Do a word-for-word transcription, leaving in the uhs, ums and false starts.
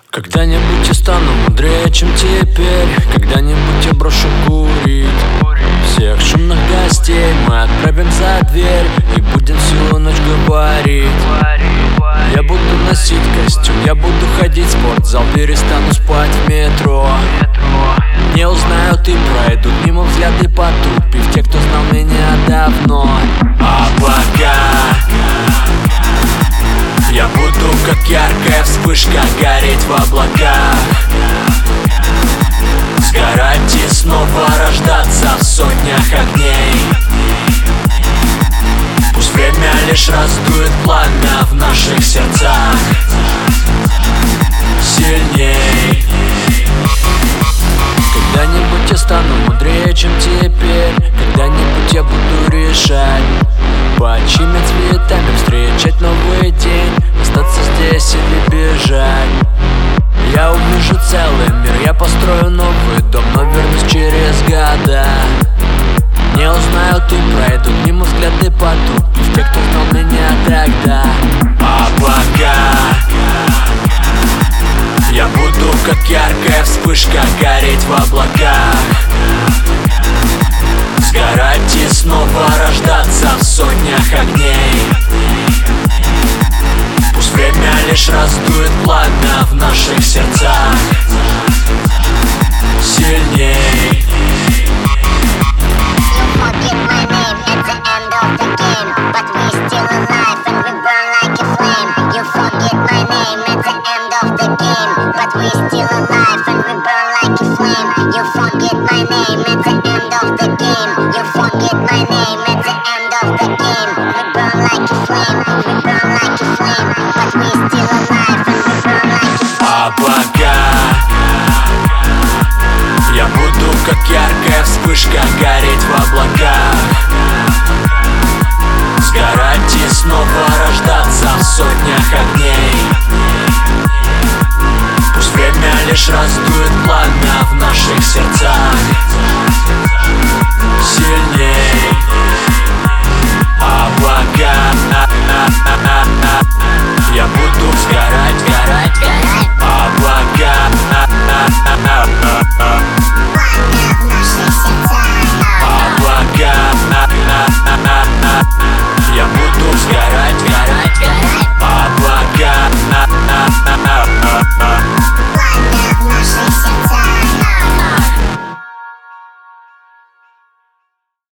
Когда-нибудь я стану мудрее, чем теперь. Когда-нибудь я брошу курить. Всех шумных гостей мы отправим за дверь и будем всю ночь говорить. Я буду носить костюм, я буду ходить в спортзал, перестану спать в метро. Не узнают и пройдут мимо взгляды, потупив те, кто знал меня давно. А пока я буду как яркая вспышка гореть в облаках, сгорать и снова рождаться в сотнях огней. Пусть время лишь раздует пламя в наших сердцах сильней. Когда-нибудь я стану мудрее, чем теперь. Когда-нибудь я буду решать, под чьими цветами встречать новый день, остаться здесь или бежать. Я увижу целый мир, я построю новый дом, но вернусь через года. Не узнают и пройдут мимо взгляды, потупив те, кто знал меня тогда. А пока я буду как яркая вспышка гореть в облаках, сгорать и снова рождаться в сотнях огней. Пусть время лишь раздует пламя в наших сердцах сильней. А пока я буду как яркая вспышка гореть в облаках, сгорать и снова рождаться